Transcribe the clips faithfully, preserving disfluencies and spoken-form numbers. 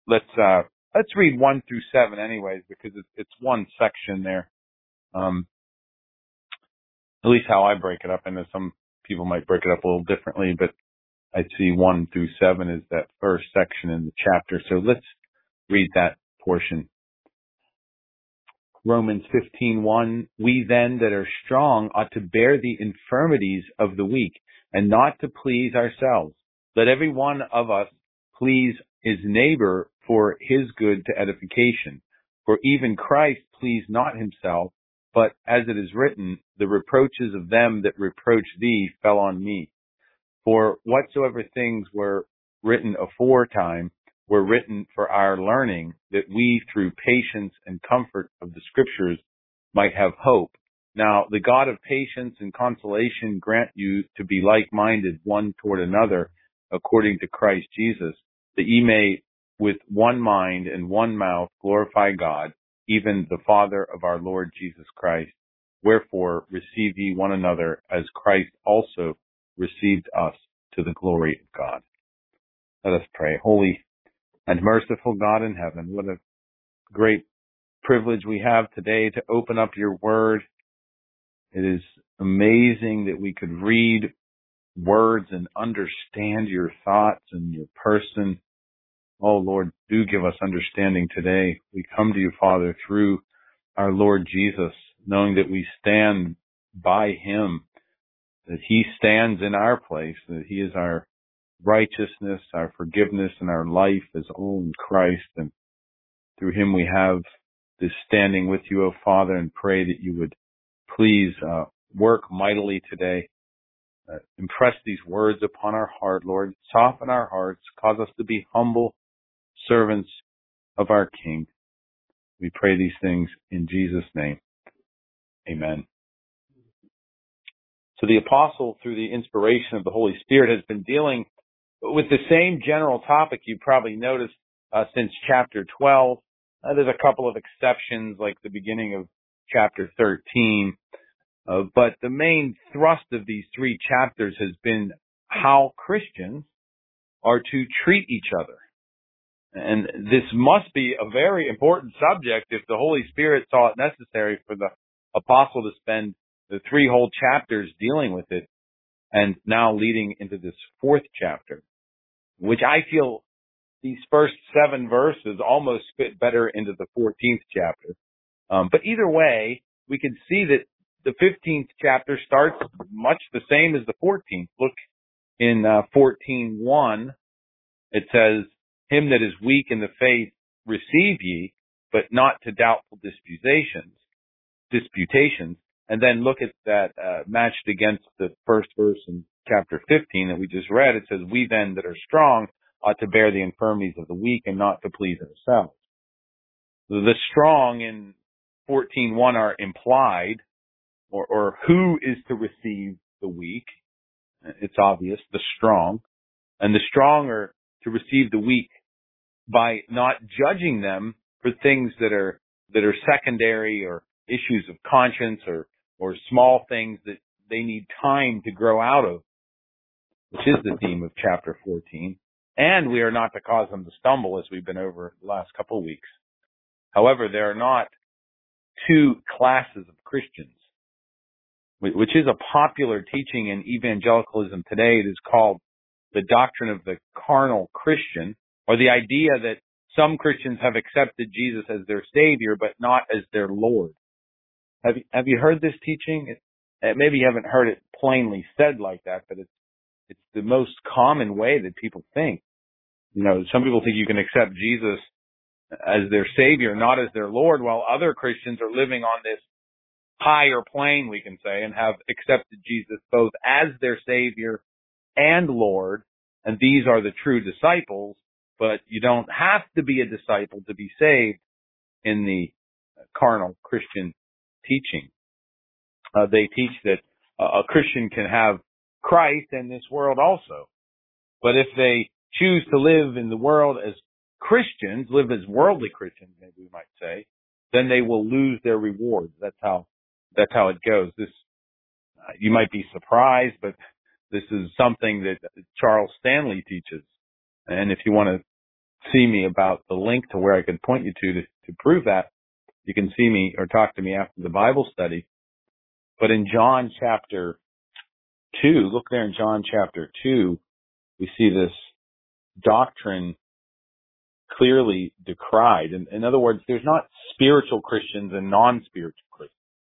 let's uh, let's read one through seven, anyways, because it's, it's one section there. Um, at least how I break it up. I know some people might break it up a little differently, but I see one through seven is that first section in the chapter. So let's read that portion. Romans fifteen one, we then that are strong ought to bear the infirmities of the weak and not to please ourselves. Let every one of us please his neighbor for his good to edification. For even Christ pleased not himself, but as it is written, the reproaches of them that reproach thee fell on me. For whatsoever things were written aforetime were written for our learning, that we through patience and comfort of the scriptures might have hope. Now the God of patience and consolation grant you to be like-minded one toward another according to Christ Jesus, that ye may with one mind and one mouth glorify God, even the Father of our Lord Jesus Christ. Wherefore receive ye one another as Christ also received us to the glory of God. Let us pray. Holy and merciful God in heaven, what a great privilege we have today to open up your word. It is amazing that we could read words and understand your thoughts and your person. Oh Lord, do give us understanding today. We come to you, Father, through our Lord Jesus, knowing that we stand by him, that he stands in our place, that he is our righteousness, our forgiveness, and our life is all in Christ. And through him we have this standing with you, O Father, and pray that you would please uh, work mightily today. Uh, impress these words upon our heart, Lord. Soften our hearts. Cause us to be humble servants of our King. We pray these things in Jesus' name. Amen. So the apostle, through the inspiration of the Holy Spirit, has been dealing with the same general topic you probably noticed uh, since chapter twelve. Uh, there's a couple of exceptions, like the beginning of chapter thirteen. Uh, but the main thrust of these three chapters has been how Christians are to treat each other. And this must be a very important subject if the Holy Spirit saw it necessary for the apostle to spend the three whole chapters dealing with it, and now leading into this fourth chapter, which I feel these first seven verses almost fit better into the fourteenth chapter. Um, but either way, we can see that the fifteenth chapter starts much the same as the fourteenth. Look in uh, fourteen one, it says, him that is weak in the faith receive ye, but not to doubtful disputations. disputations. And then look at that uh, matched against the first verse in chapter fifteen that we just read. It says, we then that are strong ought to bear the infirmities of the weak and not to please ourselves. The strong in fourteen one are implied, or, or who is to receive the weak. It's obvious, the strong. And the strong are to receive the weak by not judging them for things that are that are secondary or issues of conscience or or small things that they need time to grow out of, which is the theme of chapter fourteen. And we are not to cause them to stumble, as we've been over the last couple of weeks. However, there are not two classes of Christians, which is a popular teaching in evangelicalism today. It is called the doctrine of the carnal Christian, or the idea that some Christians have accepted Jesus as their Savior, but not as their Lord. Have you, have you heard this teaching? It, uh, maybe you haven't heard it plainly said like that, but it's, it's the most common way that people think. You know, some people think you can accept Jesus as their Savior, not as their Lord, while other Christians are living on this higher plane, we can say, and have accepted Jesus both as their Savior and Lord, and these are the true disciples. But you don't have to be a disciple to be saved in the carnal Christian teaching. Uh, they teach that uh, a Christian can have Christ in this world also. But if they choose to live in the world as Christians, live as worldly Christians, maybe we might say, then they will lose their rewards. That's how, that's how it goes. This, uh, you might be surprised, but this is something that Charles Stanley teaches. And if you want to see me about the link to where I could point you to, to to prove that, you can see me or talk to me after the Bible study. But in John chapter two, look there in John chapter two, we see this doctrine clearly decried. In, in other words, there's not spiritual Christians and non-spiritual Christians.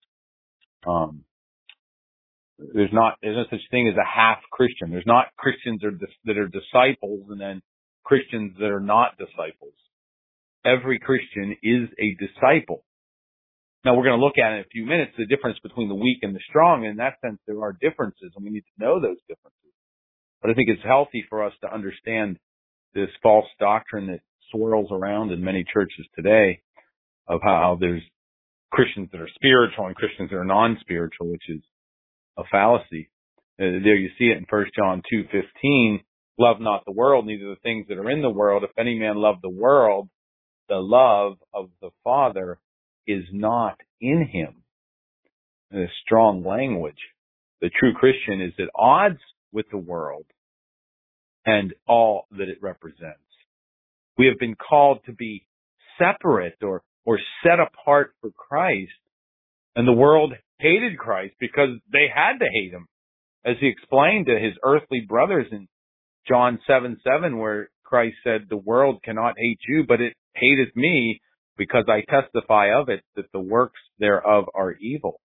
Um, there's not there's no such thing as a half Christian. There's not Christians that are, that are disciples and then Christians that are not disciples. Every Christian is a disciple. Now, we're going to look at in a few minutes the difference between the weak and the strong. In that sense, there are differences, and we need to know those differences. But I think it's healthy for us to understand this false doctrine that swirls around in many churches today of how there's Christians that are spiritual and Christians that are non-spiritual, which is a fallacy. Uh, there you see it in First John two fifteen. Love not the world, neither the things that are in the world. If any man love the world, the love of the Father is not in him. And a strong language. The true Christian is at odds with the world and all that it represents. We have been called to be separate or, or set apart for Christ. And the world hated Christ because they had to hate him. As he explained to his earthly brothers in John seven seven, where Christ said, the world cannot hate you, but it hateth me because I testify of it that the works thereof are evil.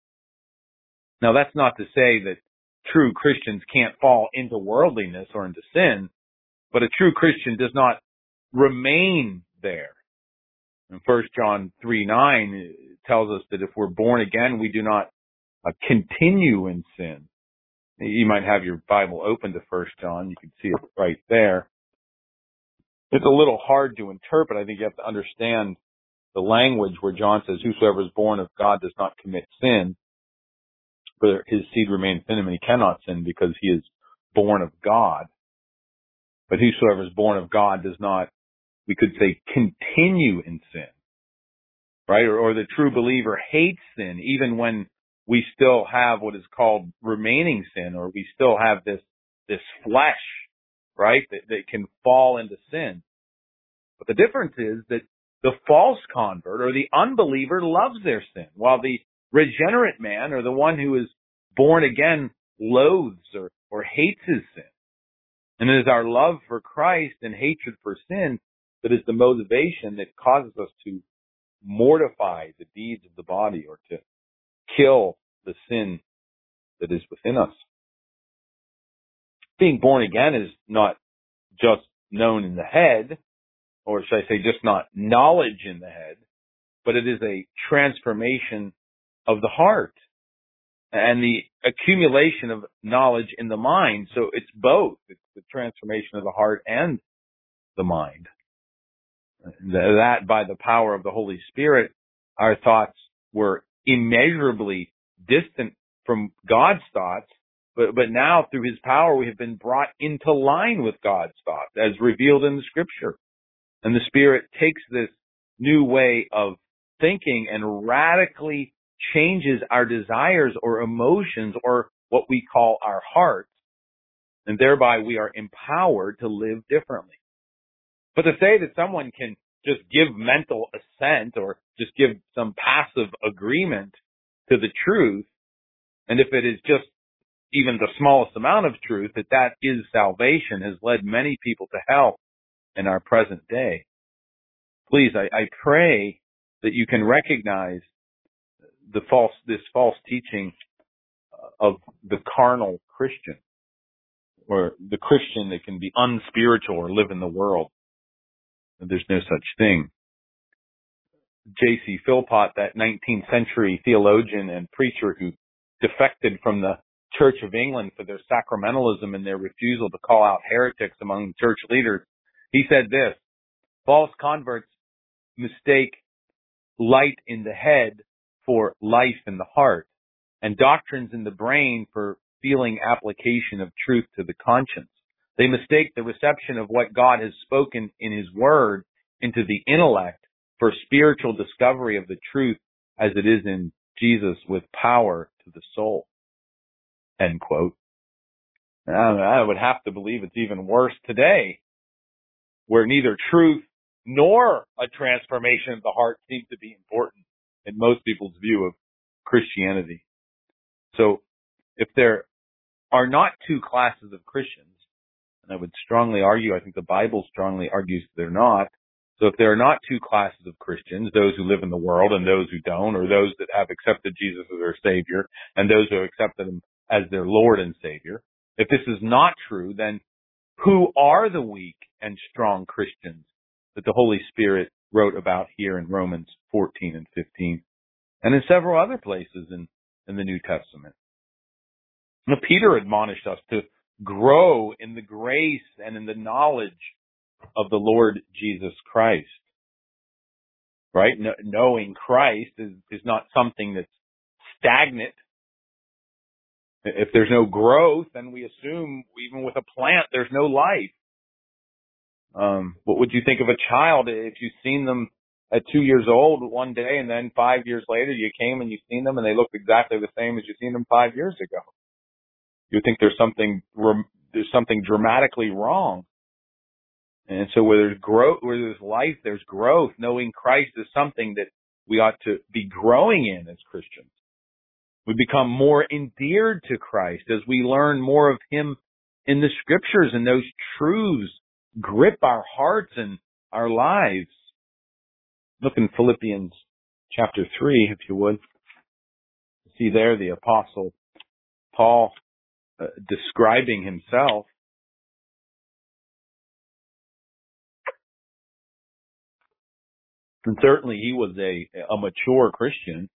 Now, that's not to say that true Christians can't fall into worldliness or into sin, but a true Christian does not remain there. In First John three nine, it tells us that if we're born again, we do not uh, continue in sin. You might have your Bible open to First John. You can see it right there. It's a little hard to interpret. I think you have to understand the language where John says, whosoever is born of God does not commit sin, but his seed remains in him and he cannot sin because he is born of God. But whosoever is born of God does not, we could say, continue in sin, right? Or, or the true believer hates sin even when we still have what is called remaining sin, or we still have this, this flesh, right, that, that can fall into sin. But the difference is that the false convert or the unbeliever loves their sin, while the regenerate man or the one who is born again loathes or, or hates his sin. And it is our love for Christ and hatred for sin that is the motivation that causes us to mortify the deeds of the body or to kill the sin that is within us. Being born again is not just known in the head, or should I say just not knowledge in the head, but it is a transformation of the heart and the accumulation of knowledge in the mind. So it's both. It's the transformation of the heart and the mind. That by the power of the Holy Spirit, our thoughts were immeasurably distant from God's thoughts, but, but now through his power we have been brought into line with God's thoughts as revealed in the Scripture. And the Spirit takes this new way of thinking and radically changes our desires or emotions or what we call our hearts, and thereby we are empowered to live differently. But to say that someone can just give mental assent or just give some passive agreement to the truth, and if it is just even the smallest amount of truth, that that is salvation, has led many people to hell in our present day. Please, I, I pray that you can recognize the false, this false teaching of the carnal Christian, or the Christian that can be unspiritual or live in the world. There's no such thing. J C Philpott, that nineteenth century theologian and preacher who defected from the Church of England for their sacramentalism and their refusal to call out heretics among church leaders, he said this: false converts mistake light in the head for life in the heart, and doctrines in the brain for feeling application of truth to the conscience. They mistake the reception of what God has spoken in his word into the intellect for spiritual discovery of the truth as it is in Jesus with power to the soul. End quote. I would have to believe it's even worse today. where neither truth nor a transformation of the heart seem to be important in most people's view of Christianity. So if there are not two classes of Christians, and I would strongly argue, I think the Bible strongly argues they're not. So if there are not two classes of Christians, those who live in the world and those who don't, or those that have accepted Jesus as their Savior and those who have accepted Him as their Lord and Savior, if this is not true, then who are the weak and strong Christians that the Holy Spirit wrote about here in Romans fourteen and fifteen and in several other places in, in the New Testament? Now, Peter admonished us to grow in the grace and in the knowledge of the Lord Jesus Christ. Right? No, knowing Christ is, is not something that's stagnant. If there's no growth, then we assume even with a plant, there's no life. Um, what would you think of a child if you've seen them at two years old one day and then five years later you came and you've seen them and they looked exactly the same as you've seen them five years ago? You think there's something, there's something dramatically wrong. And so where there's growth, where there's life, there's growth. Knowing Christ is something that we ought to be growing in as Christians. We become more endeared to Christ as we learn more of Him in the Scriptures, and those truths grip our hearts and our lives. Look in Philippians chapter three, if you would. See there the Apostle Paul uh, describing himself. And certainly he was a, a mature Christian.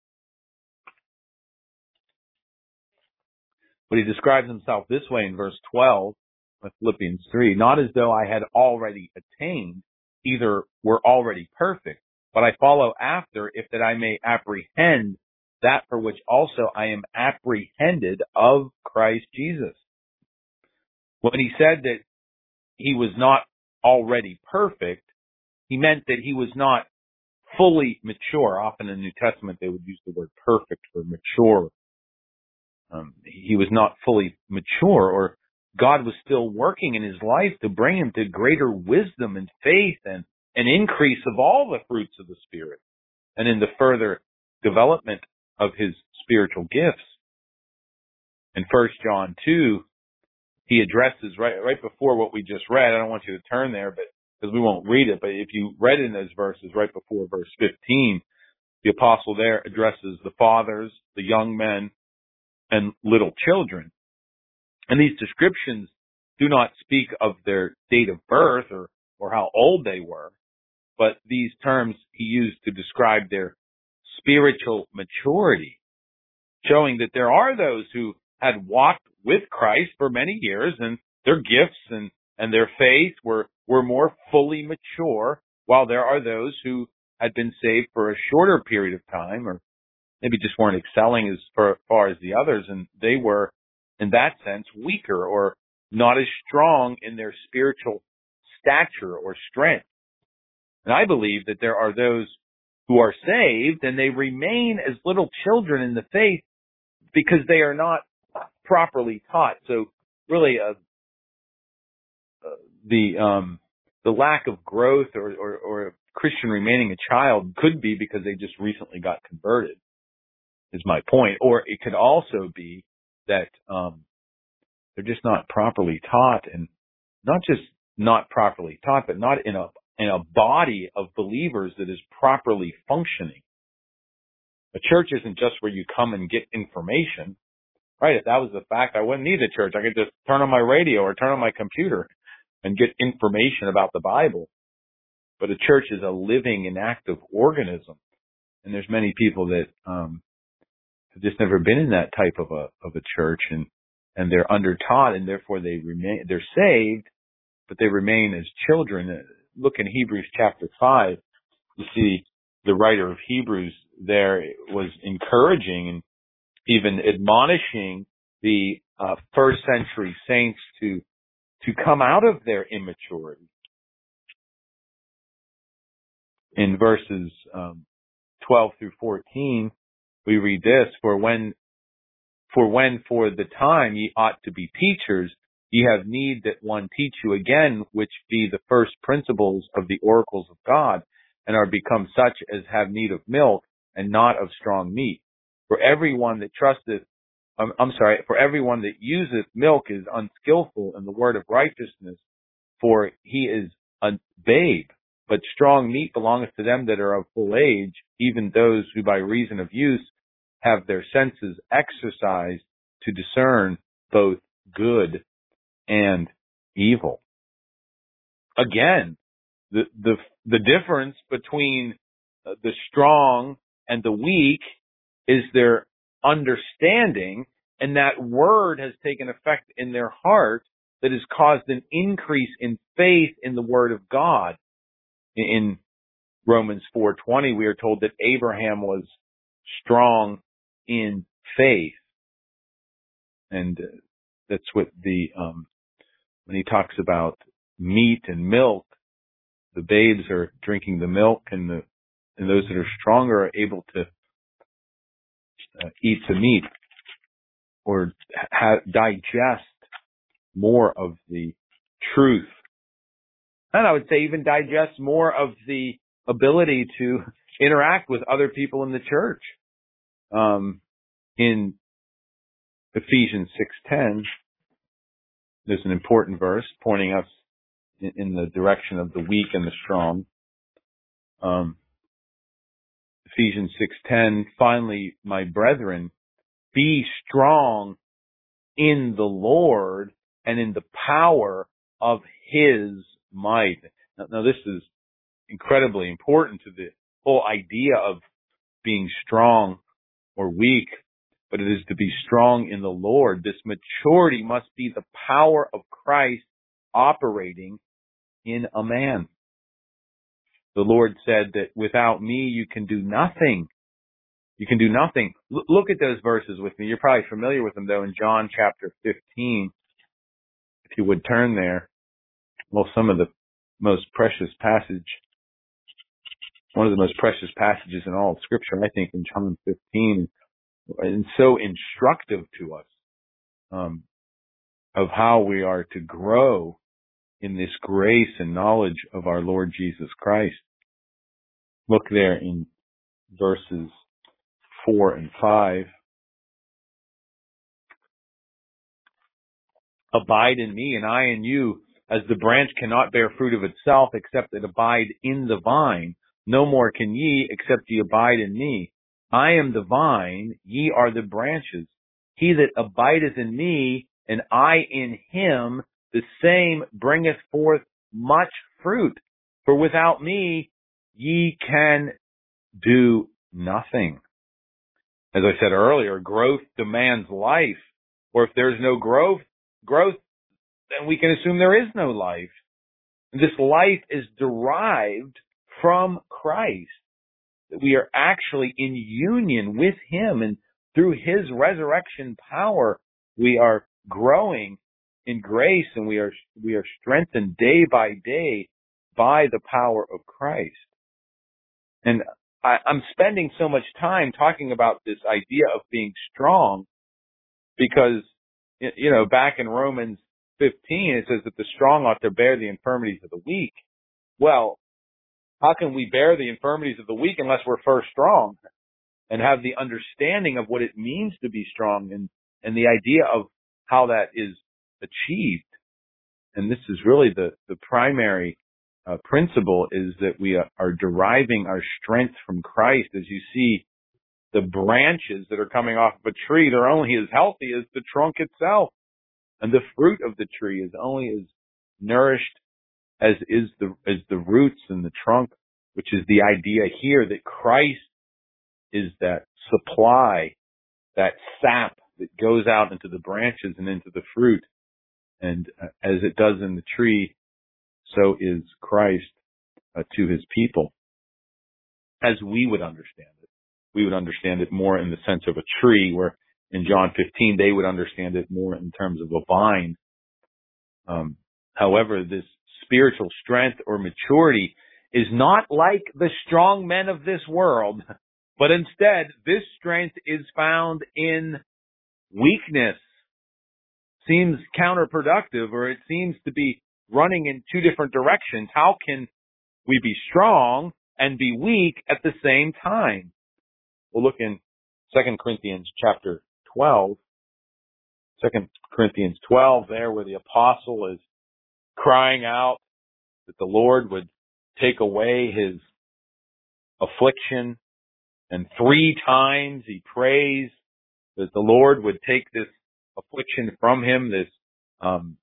But he describes himself this way in verse twelve of Philippians three, not as though I had already attained, either were already perfect, but I follow after, if that I may apprehend that for which also I am apprehended of Christ Jesus. When he said that he was not already perfect, he meant that he was not fully mature. Often in the New Testament, they would use the word perfect for mature. Um, he was not fully mature, or God was still working in his life to bring him to greater wisdom and faith and an increase of all the fruits of the Spirit and in the further development of his spiritual gifts. In First John two, he addresses right, right before what we just read. I don't want you to turn there, but because we won't read it, but if you read in those verses right before verse fifteen, the apostle there addresses the fathers, the young men, and little children. And these descriptions do not speak of their date of birth or, or how old they were, but these terms he used to describe their spiritual maturity, showing that there are those who had walked with Christ for many years and their gifts and, and their faith were, were more fully mature, while there are those who had been saved for a shorter period of time, or maybe just weren't excelling as far, far as the others, and they were, in that sense, weaker or not as strong in their spiritual stature or strength. And I believe that there are those who are saved and they remain as little children in the faith because they are not properly taught. So really, uh, uh, the um, the lack of growth or, or, or a Christian remaining a child could be because they just recently got converted, is my point. Or it could also be that um, they're just not properly taught, and not just not properly taught, but not in a in a body of believers that is properly functioning. A church isn't just where you come and get information, right? If that was the fact, I wouldn't need a church. I could just turn on my radio or turn on my computer and get information about the Bible. But a church is a living and active organism, and there's many people that um, have just never been in that type of a of a church, and and they're undertaught, and therefore they remain they're saved, but they remain as children. Look in Hebrews chapter five. You see the writer of Hebrews there was encouraging and even admonishing the uh, first century saints to to come out of their immaturity. In verses um, twelve through fourteen, we read this: For when, for when for the time ye ought to be teachers, Ye have need that one teach you again, which be the first principles of the oracles of God, and are become such as have need of milk, and not of strong meat. For everyone that trusteth, um, I'm sorry, for everyone that useth milk is unskillful in the word of righteousness, for he is a babe. But strong meat belongeth to them that are of full age, even those who by reason of use have their senses exercised to discern both good and evil. Again, the the the difference between the strong and the weak is their understanding, and that word has taken effect in their heart that has caused an increase in faith in the word of God. In Romans four twenty, we are told that Abraham was strong in faith, and that's what the um, when he talks about meat and milk, the babes are drinking the milk, and the and those that are stronger are able to uh, eat the meat or ha- digest more of the truth. And I would say even digest more of the ability to interact with other people in the church. Um, in Ephesians six ten, there's an important verse pointing us in, in the direction of the weak and the strong. Um, Ephesians six ten, finally, my brethren, be strong in the Lord and in the power of His might. Now, now this is incredibly important to the whole idea of being strong or weak, but it is to be strong in the Lord. This maturity must be the power of Christ operating in a man. The Lord said that without me you can do nothing. You can do nothing. L- look at those verses with me. You're probably familiar with them, though, in John chapter fifteen. If you would turn there. Well, some of the most precious passage, one of the most precious passages in all of Scripture, I think, in John fifteen, and so instructive to us um, of how we are to grow in this grace and knowledge of our Lord Jesus Christ. Look there in verses four and five. Abide in me, and I in you, as the branch cannot bear fruit of itself, except it abide in the vine. No more can ye, except ye abide in me. I am the vine, ye are the branches. He that abideth in me, and I in him, the same bringeth forth much fruit. For without me, ye can do nothing. As I said earlier, growth demands life. Or if there's no growth, growth, then we can assume there is no life. This life is derived from Christ. That we are actually in union with Him, and through His resurrection power, we are growing in grace, and we are we are strengthened day by day by the power of Christ. And I, I'm spending so much time talking about this idea of being strong because, you know, back in Romans fifteen, it says that the strong ought to bear the infirmities of the weak. Well, how can we bear the infirmities of the weak unless we're first strong and have the understanding of what it means to be strong and, and the idea of how that is achieved? And this is really the, the primary uh, principle, is that we are, are deriving our strength from Christ. As you see, the branches that are coming off of a tree, they're only as healthy as the trunk itself. And the fruit of the tree is only as nourished as is the as the roots and the trunk, which is the idea here that Christ is that supply, that sap that goes out into the branches and into the fruit. And uh, as it does in the tree, so is Christ uh, to His people, as we would understand it. We would understand it more in the sense of a tree, where in John fifteen, they would understand it more in terms of a vine. Um, however, this spiritual strength or maturity is not like the strong men of this world, but instead, this strength is found in weakness. seems counterproductive, or it seems to be running in two different directions. How can we be strong and be weak at the same time? We'll look in Second Corinthians chapter twelve. Second Corinthians twelve, there where the apostle is crying out that the Lord would take away his affliction. And three times he prays that the Lord would take this affliction from him, this um,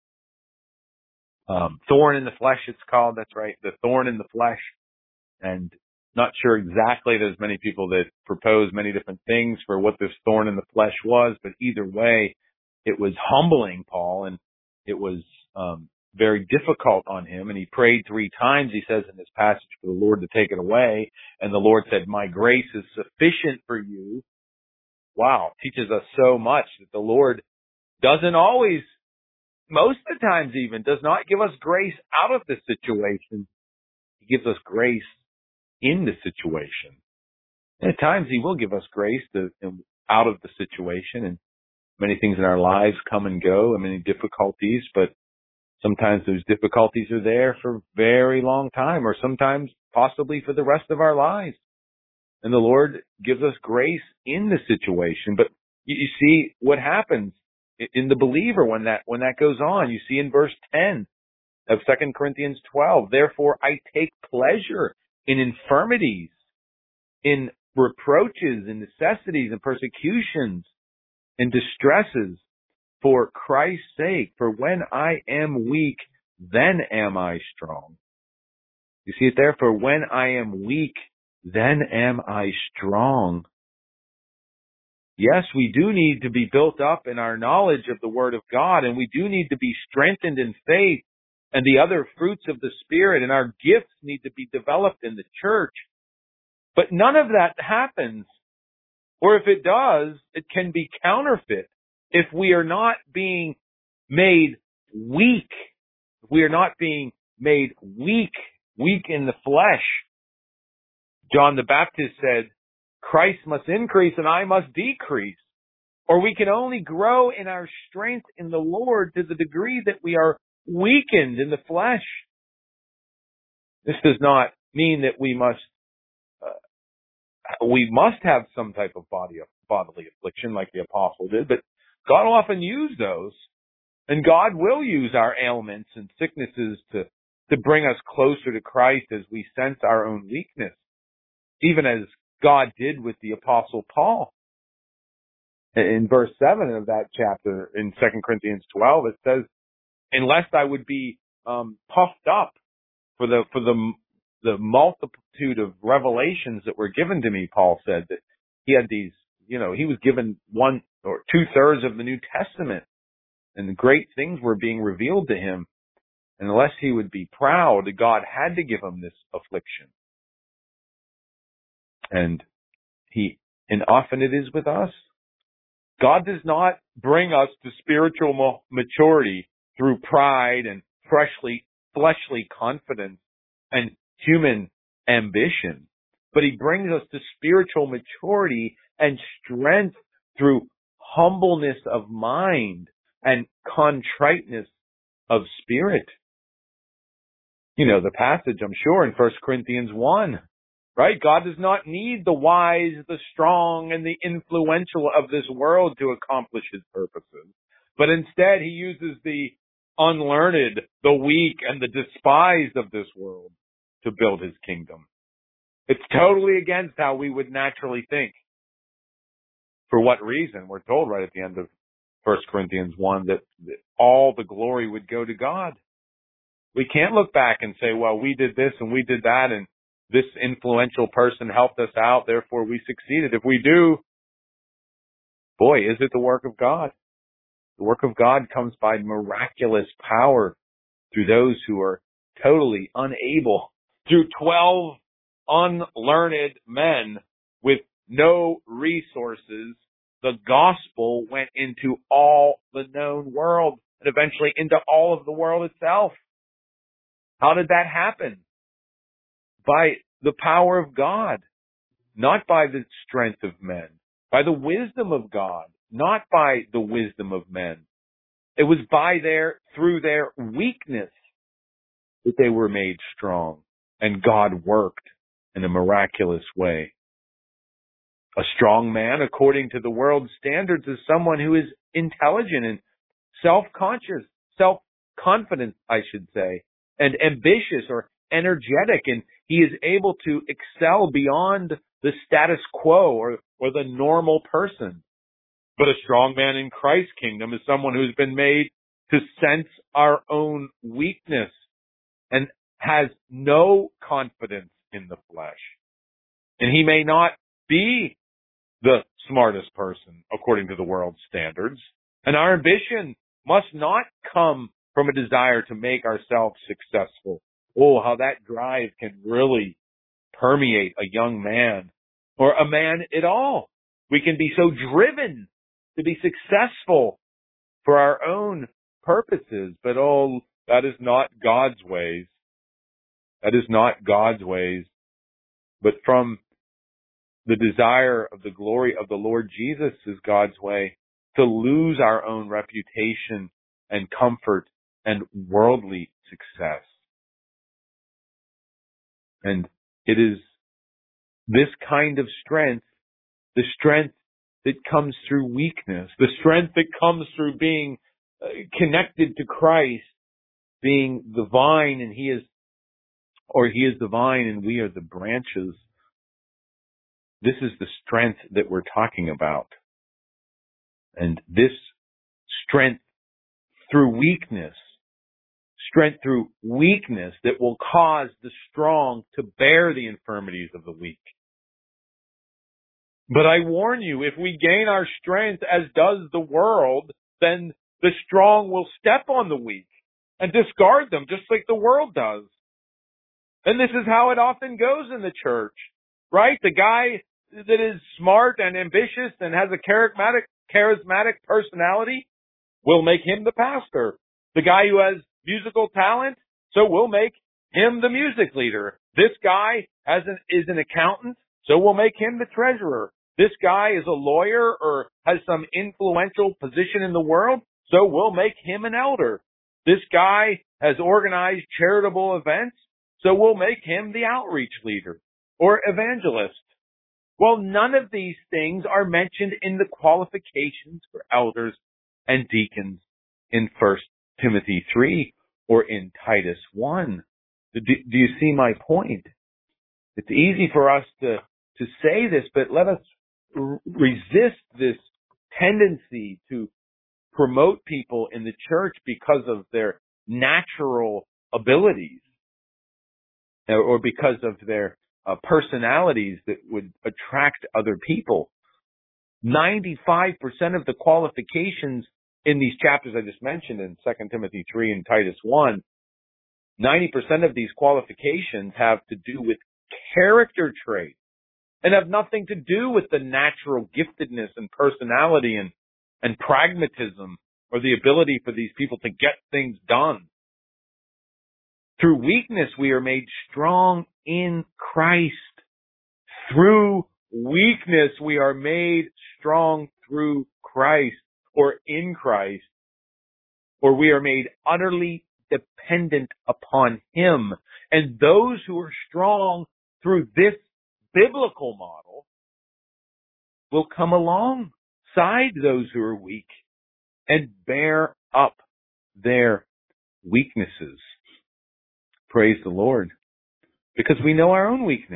um, thorn in the flesh, it's called. That's right, the thorn in the flesh. And not sure exactly. There's many people that propose many different things for what this thorn in the flesh was, but either way, it was humbling Paul, and it was um, very difficult on him. And he prayed three times, he says in this passage, for the Lord to take it away. And the Lord said, my grace is sufficient for you. Wow, teaches us so much that the Lord doesn't always, most of the times even, does not give us grace out of the situation. He gives us grace in the situation. And at times he will give us grace to, out of the situation, and many things in our lives come and go, and many difficulties, but sometimes those difficulties are there for a very long time, or sometimes possibly for the rest of our lives. And the Lord gives us grace in the situation. But you, you see what happens in the believer when that when that goes on. You see in verse ten of Second Corinthians twelve, therefore I take pleasure in infirmities, in reproaches, in necessities, and persecutions, in distresses, for Christ's sake. For when I am weak, then am I strong. You see it there? For when I am weak, then am I strong. Yes, we do need to be built up in our knowledge of the Word of God, and we do need to be strengthened in faith and the other fruits of the Spirit, and our gifts need to be developed in the church. But none of that happens, or if it does, it can be counterfeit if we are not being made weak. If we are not being made weak, weak in the flesh. John the Baptist said, Christ must increase and I must decrease. Or we can only grow in our strength in the Lord to the degree that we are weakened in the flesh. This does not mean that we must uh, we must have some type of body bodily affliction like the apostle did, but God will often use those, and God will use our ailments and sicknesses to to bring us closer to Christ as we sense our own weakness, even as God did with the apostle Paul. In verse seven of that chapter in Second Corinthians twelve, it says, unless I would be um, puffed up for the for the the multitude of revelations that were given to me, Paul said that he had these, you know, he was given one or two thirds of the New Testament, and great things were being revealed to him. And unless he would be proud, God had to give him this affliction. And he, and often it is with us. God does not bring us to spiritual maturity through pride and freshly, fleshly confidence and human ambition, but he brings us to spiritual maturity and strength through humbleness of mind and contriteness of spirit. You know the passage, I'm sure, in First Corinthians one. Right? God does not need the wise, the strong, and the influential of this world to accomplish his purposes. But instead, he uses the unlearned, the weak, and the despised of this world to build his kingdom. It's totally against how we would naturally think. For what reason? We're told right at the end of First Corinthians one that, that all the glory would go to God. We can't look back and say, well, we did this and we did that, and this influential person helped us out, therefore we succeeded. If we do, boy, is it the work of God. The work of God comes by miraculous power through those who are totally unable, through twelve unlearned men with no resources. The gospel went into all the known world and eventually into all of the world itself. How did that happen? By the power of God, not by the strength of men, by the wisdom of God, not by the wisdom of men. It was by their, through their weakness that they were made strong, and God worked in a miraculous way. A strong man, according to the world's standards, is someone who is intelligent and self-conscious, self-confident, I should say, and ambitious or energetic, and he is able to excel beyond the status quo or, or the normal person. But a strong man in Christ's kingdom is someone who's been made to sense our own weakness and has no confidence in the flesh. And he may not be the smartest person according to the world's standards. And our ambition must not come from a desire to make ourselves successful. Oh, how that drive can really permeate a young man or a man at all. We can be so driven to be successful for our own purposes, but oh, that is not God's ways. That is not God's ways, but from the desire of the glory of the Lord Jesus is God's way, to lose our own reputation and comfort and worldly success. And it is this kind of strength, the strength that comes through weakness, the strength that comes through being uh, connected to Christ, being the vine and he is, or he is the vine and we are the branches. This is the strength that we're talking about. And this strength through weakness, strength through weakness that will cause the strong to bear the infirmities of the weak. But I warn you, if we gain our strength as does the world, then the strong will step on the weak and discard them just like the world does. And this is how it often goes in the church, right? The guy that is smart and ambitious and has a charismatic, charismatic personality, we'll make him the pastor. The guy who has musical talent, so we'll make him the music leader. This guy has an, is an accountant, so we'll make him the treasurer. This guy is a lawyer or has some influential position in the world, so we'll make him an elder. This guy has organized charitable events, so we'll make him the outreach leader or evangelist. Well, none of these things are mentioned in the qualifications for elders and deacons in First Timothy three or in Titus one. Do, do you see my point? It's easy for us to, to say this, but let us r- resist this tendency to promote people in the church because of their natural abilities or because of their uh, personalities that would attract other people. ninety-five percent of the qualifications in these chapters I just mentioned in Second Timothy three and Titus one, ninety percent of these qualifications have to do with character traits and have nothing to do with the natural giftedness and personality and, and pragmatism or the ability for these people to get things done. Through weakness, we are made strong in Christ. Through weakness, we are made strong through Christ or in Christ, or we are made utterly dependent upon Him. And those who are strong through this biblical model will come alongside those who are weak and bear up their weaknesses. Praise the Lord. Because we know our own weakness.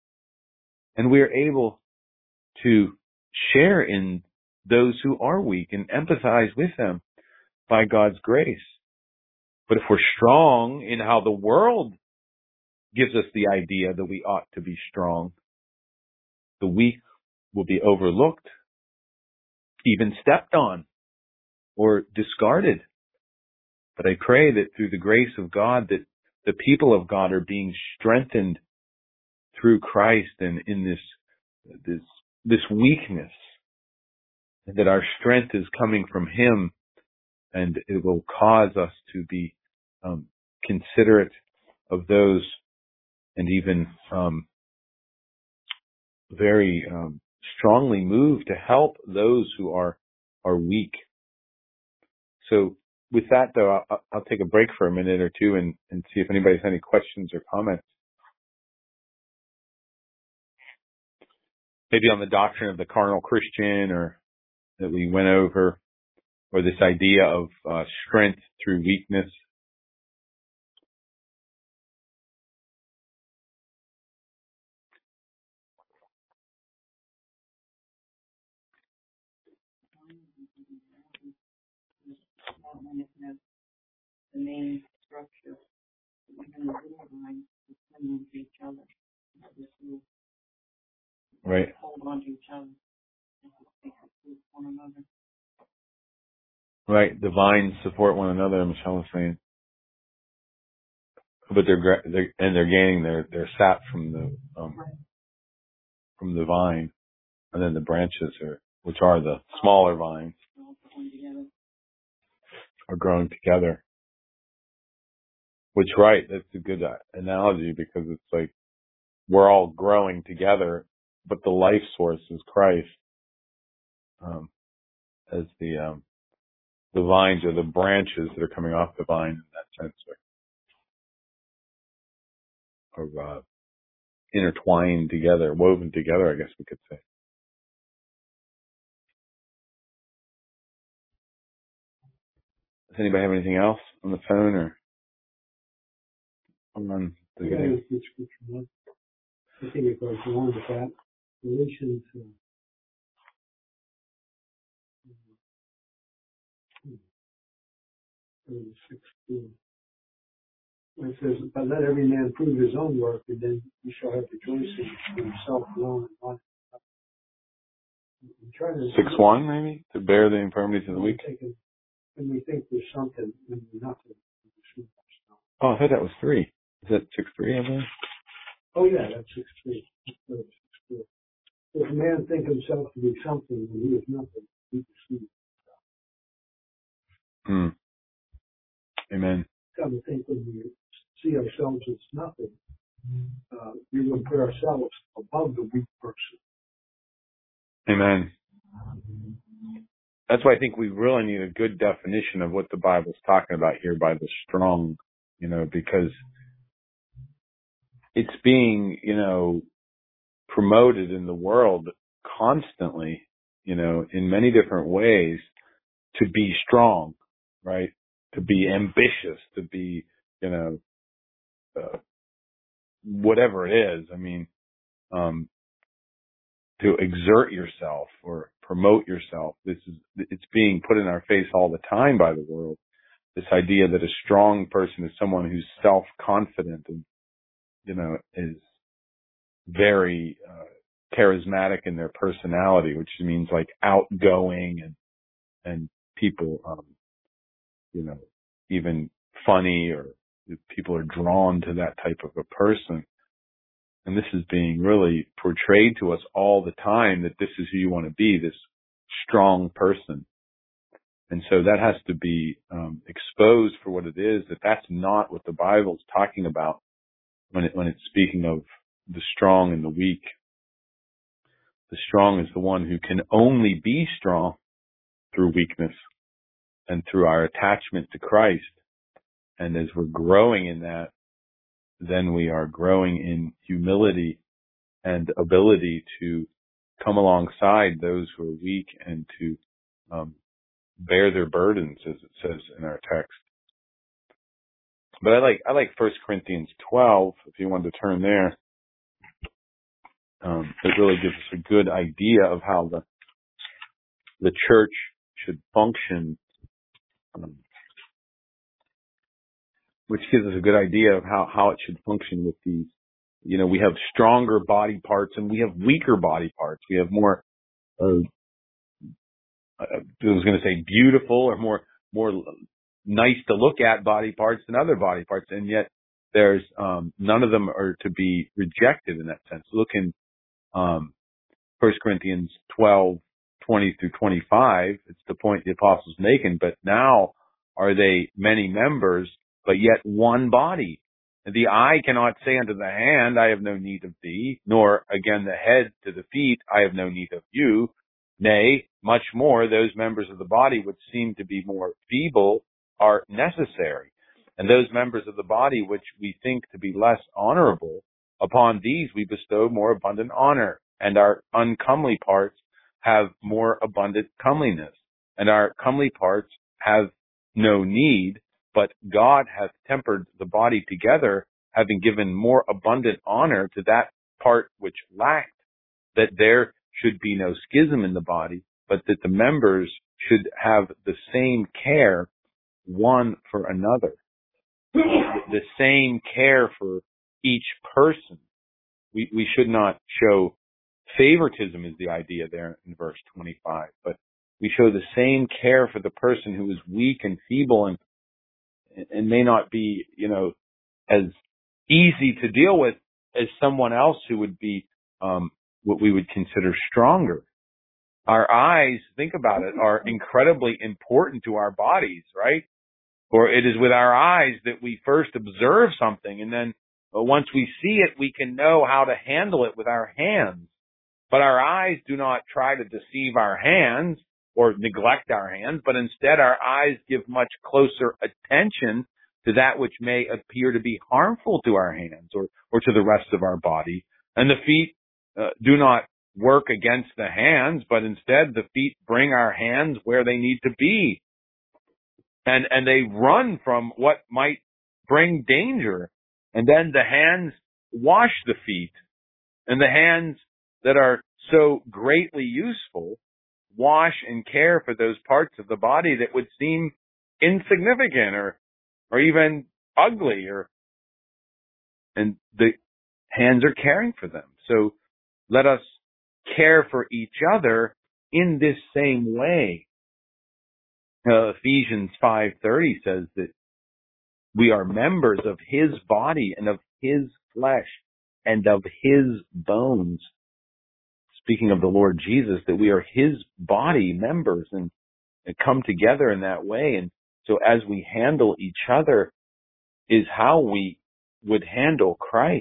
And we are able to share in those who are weak and empathize with them by God's grace. But if we're strong in how the world gives us the idea that we ought to be strong, the weak will be overlooked, even stepped on, or discarded. But I pray that through the grace of God, that the people of God are being strengthened through Christ and in this this this weakness, and that our strength is coming from Him, and it will cause us to be um, considerate of those, and even um, very um, strongly moved to help those who are are weak. So with that, though, I'll, I'll take a break for a minute or two and, and see if anybody has any questions or comments. Maybe on the doctrine of the carnal Christian, or that we went over, or this idea of uh, strength through weakness. The main structure and the line depend on each other. Right. Hold on to each other and support one another. Right. The vines support one another, Michelle was saying. But they're, they're and they're gaining their, their sap from the um, Right. from the vine, and then the branches are, which are the smaller vines, are growing together. Which, right, that's a good analogy, because it's like we're all growing together, but the life source is Christ. Um, as the um, the vines are the branches that are coming off the vine in that sense, or, of uh, intertwined together, woven together, I guess we could say. Does anybody have anything else on the phone or on the Yeah, video? it's good scripture. I think it goes along with that. Galatians uh, sixteen. It says, but let every man prove his own work, and then he shall have rejoicing for himself alone and not. I'm trying to Six one, maybe, to bear the infirmities of the weak. And we think there's something and nothing. Oh, I thought that was three. Is that six three? I believe. Oh yeah, that's six three. Six three. If a man think himself to be something and he is nothing, he deceives. Hmm. Amen. Come to think, when we see ourselves as nothing, uh, we will put ourselves above the weak person. Amen. That's why I think we really need a good definition of what the Bible's talking about here by the strong, you know, because it's being, you know, promoted in the world constantly, you know, in many different ways, to be strong, right? To be ambitious, to be, you know, uh, whatever it is. I mean, um, to exert yourself or promote yourself. This is, it's being put in our face all the time by the world. This idea that a strong person is someone who's self-confident and, you know, is very uh, charismatic in their personality, which means like outgoing and, and people, um, you know, even funny, or people are drawn to that type of a person. And this is being really portrayed to us all the time, that this is who you want to be, this strong person. And so that has to be um, exposed for what it is, that that's not what the Bible's talking about when it, when it's speaking of the strong and the weak. The strong is the one who can only be strong through weakness and through our attachment to Christ. And as we're growing in that, then we are growing in humility and ability to come alongside those who are weak and to um, bear their burdens, as it says in our text. But I like I like First Corinthians twelve. If you wanted to turn there, um, it really gives us a good idea of how the the church should function, um, which gives us a good idea of how how it should function with these. You know, we have stronger body parts and we have weaker body parts. We have more, uh, I was going to say beautiful or more more nice to look at body parts than other body parts, and yet there's um, none of them are to be rejected in that sense. Look in um, First Corinthians twelve, twenty through twenty-five. It's the point the apostle's making. But now are they many members, but yet one body? The eye cannot say unto the hand, I have no need of thee, nor again the head to the feet, I have no need of you. Nay, much more, those members of the body which seem to be more feeble are necessary. And those members of the body which we think to be less honorable, upon these we bestow more abundant honor, and our uncomely parts have more abundant comeliness, and our comely parts have no need, but God hath tempered the body together, having given more abundant honor to that part which lacked, that there should be no schism in the body, but that the members should have the same care one for another. The same care for each person. We, we should not show favoritism is the idea there in verse twenty-five, but we show the same care for the person who is weak and feeble and and may not be, you know, as easy to deal with as someone else who would be um, what we would consider stronger. Our eyes, think about it, are incredibly important to our bodies, right? For it is with our eyes that we first observe something, and then uh, once we see it, we can know how to handle it with our hands. But our eyes do not try to deceive our hands or neglect our hands, but instead our eyes give much closer attention to that which may appear to be harmful to our hands or, or to the rest of our body. And the feet uh, do not work against the hands, but instead the feet bring our hands where they need to be. And, and they run from what might bring danger. And then the hands wash the feet. And the hands that are so greatly useful wash and care for those parts of the body that would seem insignificant or, or even ugly, or, and the hands are caring for them. So let us care for each other in this same way. Uh, Ephesians five thirty says that we are members of his body and of his flesh and of his bones. Speaking of the Lord Jesus, that we are his body members and, and come together in that way. And so as we handle each other is how we would handle Christ.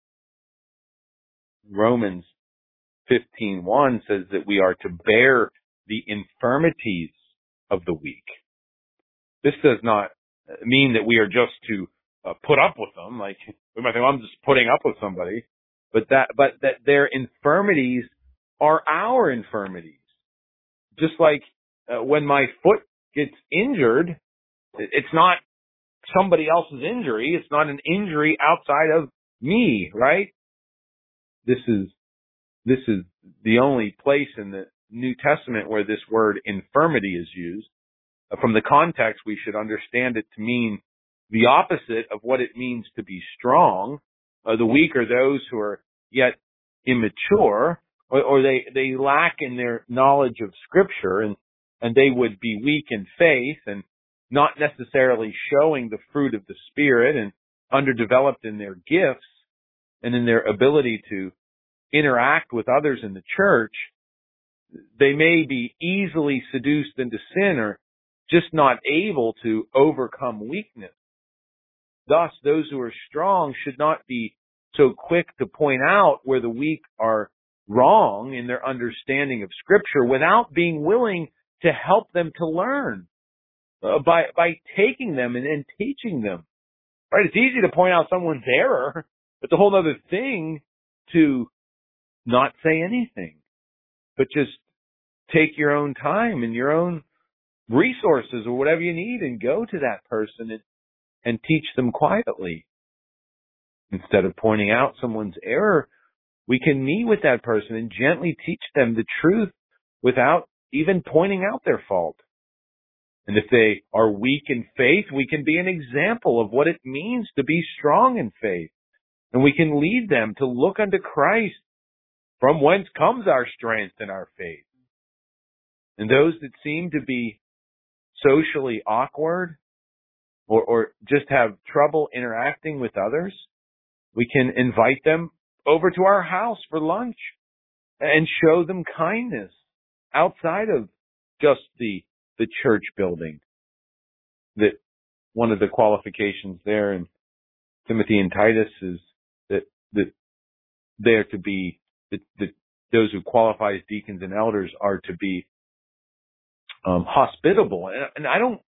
Romans fifteen one says that we are to bear the infirmities of the weak. This does not mean that we are just to uh, put up with them. Like, we might think, well, I'm just putting up with somebody. But that, but that their infirmities are our infirmities. Just like uh, when my foot gets injured, it's not somebody else's injury. It's not an injury outside of me, right? This is, this is the only place in the New Testament where this word infirmity is used. Uh, from the context, we should understand it to mean the opposite of what it means to be strong. Uh, the weak are those who are yet immature, or, or they, they lack in their knowledge of Scripture, and, and they would be weak in faith and not necessarily showing the fruit of the Spirit, and underdeveloped in their gifts and in their ability to interact with others in the church. They may be easily seduced into sin or just not able to overcome weakness. Thus, those who are strong should not be so quick to point out where the weak are wrong in their understanding of Scripture without being willing to help them to learn uh, by by taking them and, and teaching them. Right? It's easy to point out someone's error. It's a whole other thing to not say anything, but just take your own time and your own resources or whatever you need and go to that person and, and teach them quietly. Instead of pointing out someone's error, we can meet with that person and gently teach them the truth without even pointing out their fault. And if they are weak in faith, we can be an example of what it means to be strong in faith. And we can lead them to look unto Christ, from whence comes our strength and our faith. And those that seem to be socially awkward or, or just have trouble interacting with others, we can invite them over to our house for lunch and show them kindness outside of just the, the church building. That one of the qualifications there in Timothy and Titus is that, that they're to be, that, that those who qualify as deacons and elders are to be um, hospitable. And, and I don't,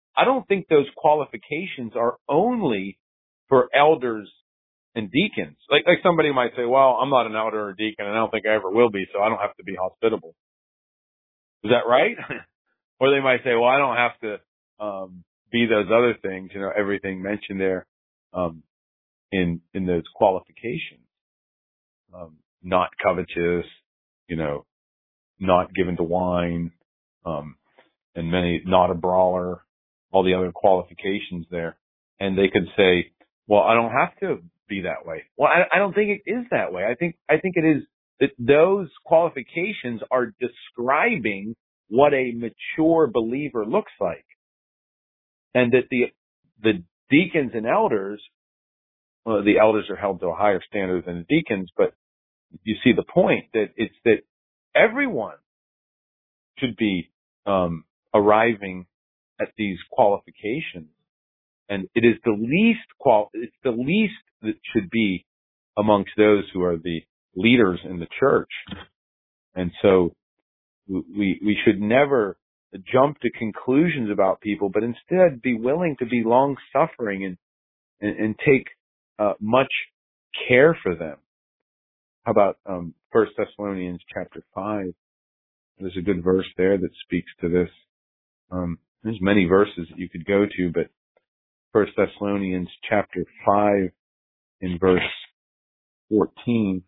I don't think those qualifications are only for elders and deacons. Like, like somebody might say, well, I'm not an elder or deacon, and I don't think I ever will be, so I don't have to be hospitable. Is that right? Or they might say, well, I don't have to um, be those other things, you know, everything mentioned there um, in in those qualifications. Um, not covetous, you know, not given to wine, um, and many, not a brawler, all the other qualifications there. And they could say, well, I don't have to be that way. Well, I, I don't think it is that way. I think, I think it is that those qualifications are describing what a mature believer looks like. And that the, the deacons and elders, well, the elders are held to a higher standard than the deacons, but you see the point that it's that everyone should be, um, arriving at these qualifications. And it is the least qual, it's the least that should be amongst those who are the leaders in the church. And so we, we should never jump to conclusions about people, but instead be willing to be long suffering and, and, and take, uh, much care for them. How about, um, First Thessalonians chapter five? There's a good verse there that speaks to this. Um, there's many verses that you could go to, but First Thessalonians chapter five in verse fourteen.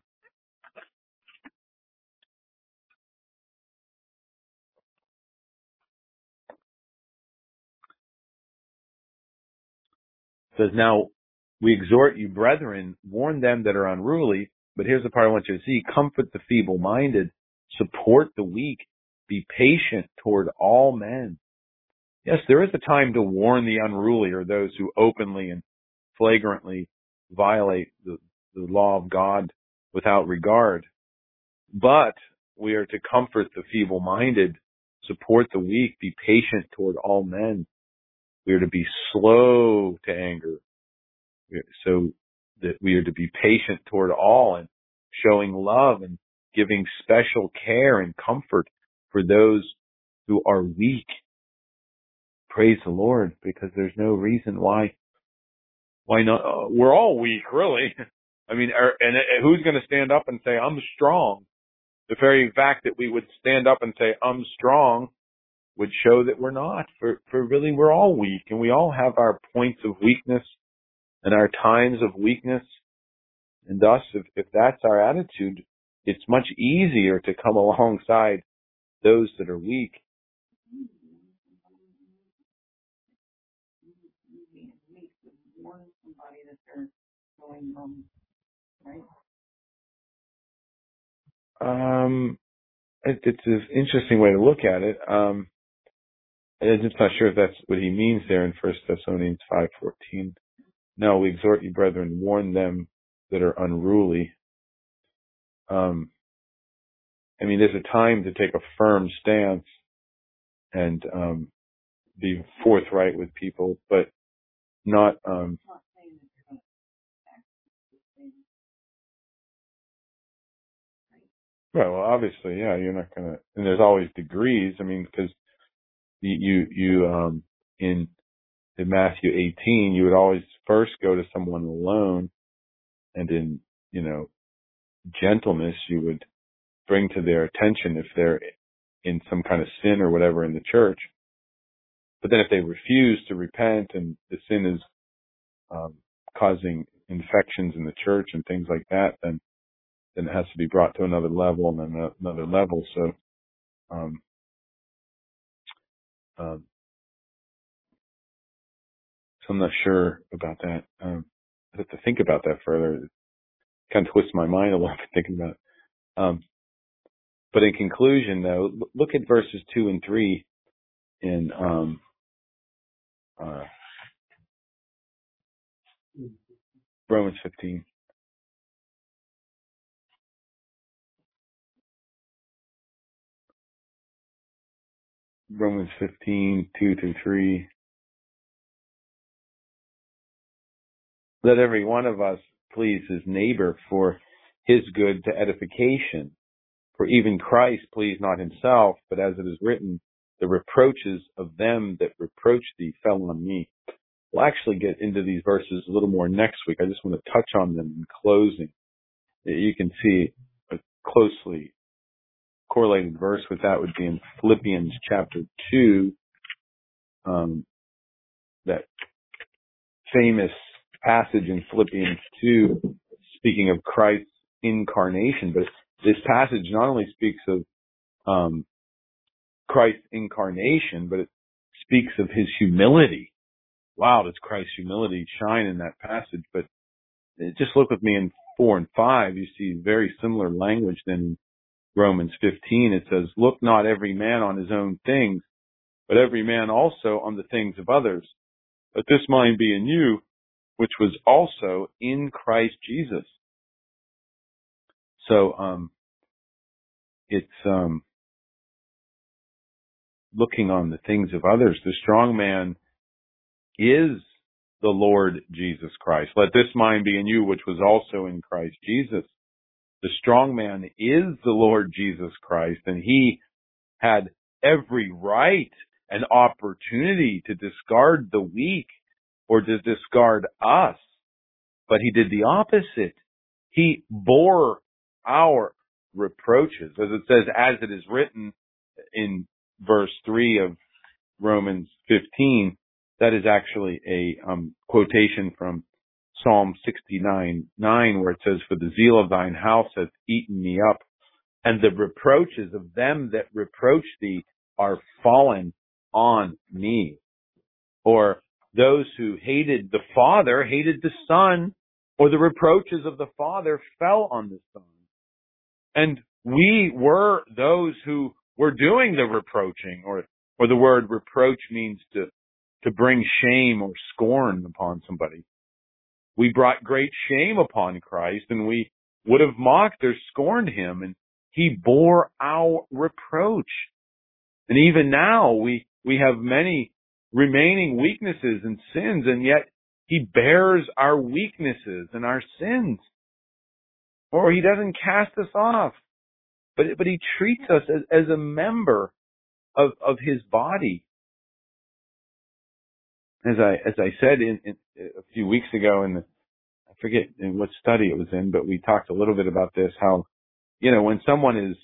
Says, now we exhort you, brethren, warn them that are unruly, but here's the part I want you to see, comfort the feeble-minded, support the weak, be patient toward all men. Yes, there is a time to warn the unruly or those who openly and flagrantly violate the, the law of God without regard. But we are to comfort the feeble-minded, support the weak, be patient toward all men. We are to be slow to anger, so that we are to be patient toward all and showing love and giving special care and comfort for those who are weak. Praise the Lord, because there's no reason why, why not? Uh, we're all weak, really. I mean, are, and who's going to stand up and say, I'm strong? The very fact that we would stand up and say, I'm strong, would show that we're not. For, for really, we're all weak, and we all have our points of weakness and our times of weakness. And thus, if, if that's our attitude, it's much easier to come alongside those that are weak. Warn somebody that they're going wrong, right? Um, it, it's an interesting way to look at it. Um, I'm just not sure if that's what he means there in First Thessalonians five fourteen. No, we exhort you, brethren, warn them that are unruly. Um, I mean, there's a time to take a firm stance and um, be forthright with people, but not. Um, right. Well, obviously, yeah, you're not gonna. And there's always degrees. I mean, because you you um, in in Matthew eighteen, you would always first go to someone alone, and in you know gentleness, you would bring to their attention if they're in some kind of sin or whatever in the church. But then if they refuse to repent and the sin is um, causing infections in the church and things like that, then then it has to be brought to another level and then another level. So, um, um, so I'm not sure about that. Um, I have to think about that further. It kind of twists my mind a little bit thinking about it. Um, but in conclusion, though, look at verses two and three in um, uh, Romans fifteen. Romans fifteen, two through three. Let every one of us please his neighbor for his good to edification. For even Christ pleased not himself, but as it is written, the reproaches of them that reproach thee fell on me. We'll actually get into these verses a little more next week. I just want to touch on them in closing. You can see a closely correlated verse with that would be in Philippians chapter two, um, that famous passage in Philippians two, speaking of Christ's incarnation. But this passage not only speaks of um, Christ's incarnation, but it speaks of his humility. Wow, does Christ's humility shine in that passage? But just look with me in four and five. You see very similar language than in Romans fifteen. It says, look not every man on his own things, but every man also on the things of others. Let this mind be in you, which was also in Christ Jesus. So, um, it's, um, looking on the things of others. The strong man is the Lord Jesus Christ. Let this mind be in you, which was also in Christ Jesus. The strong man is the Lord Jesus Christ, and he had every right and opportunity to discard the weak or to discard us. But he did the opposite. He bore our reproaches. As it says, as it is written in verse three of Romans fifteen, that is actually a um, quotation from Psalm sixty-nine nine, where it says, for the zeal of thine house hath eaten me up, and the reproaches of them that reproach thee are fallen on me. Or those who hated the Father hated the Son, or the reproaches of the Father fell on the Son. And we were those who were doing the reproaching, or or the word reproach means to to bring shame or scorn upon somebody. We brought great shame upon Christ, and we would have mocked or scorned him, and he bore our reproach. And even now, we, we have many remaining weaknesses and sins, and yet he bears our weaknesses and our sins. Or he doesn't cast us off, but, but he treats us as, as a member of, of his body. As I, as I said in, in a few weeks ago in the, I forget in what study it was in, but we talked a little bit about this, how, you know, when someone is,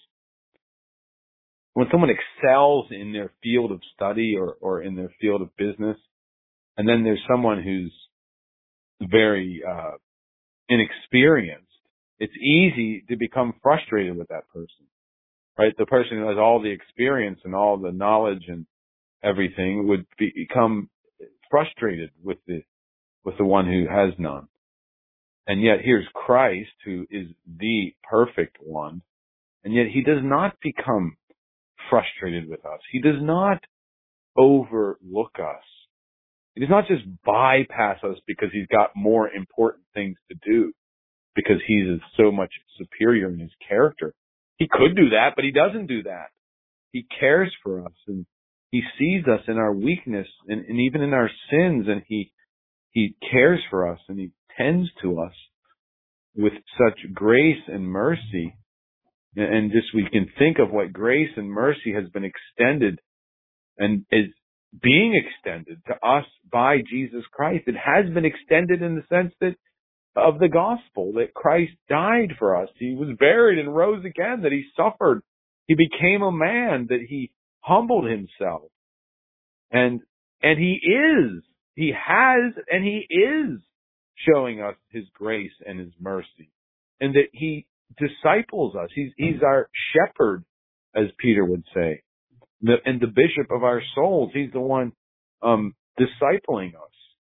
when someone excels in their field of study or, or in their field of business, and then there's someone who's very, uh, inexperienced, it's easy to become frustrated with that person, right? The person who has all the experience and all the knowledge and everything would be, become frustrated with the, with the one who has none. And yet here's Christ, who is the perfect one, and yet he does not become frustrated with us. He does not overlook us. He does not just bypass us because he's got more important things to do, because he's so much superior in his character. He could do that, but he doesn't do that. He cares for us, and he sees us in our weakness and, and even in our sins, and he he cares for us, and he tends to us with such grace and mercy. And just we can think of what grace and mercy has been extended and is being extended to us by Jesus Christ. It has been extended in the sense that of the gospel, that Christ died for us. He was buried and rose again, that he suffered. He became a man, that he humbled himself. And, and he is, he has, and he is showing us his grace and his mercy, and that he disciples us. He's, he's our shepherd, as Peter would say, the, and the bishop of our souls. He's the one, um, discipling us.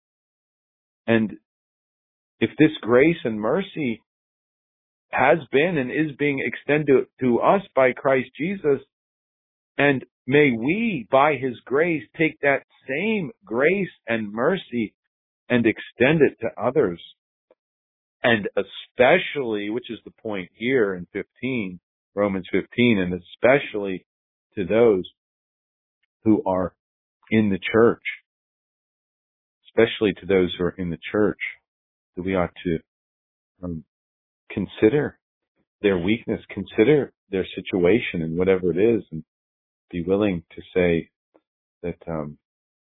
And if this grace and mercy has been and is being extended to us by Christ Jesus, and may we, by his grace, take that same grace and mercy and extend it to others. And especially, which is the point here in fifteen, Romans fifteen, and especially to those who are in the church, especially to those who are in the church, that we ought to um, consider their weakness, consider their situation and whatever it is, and be willing to say, that, um,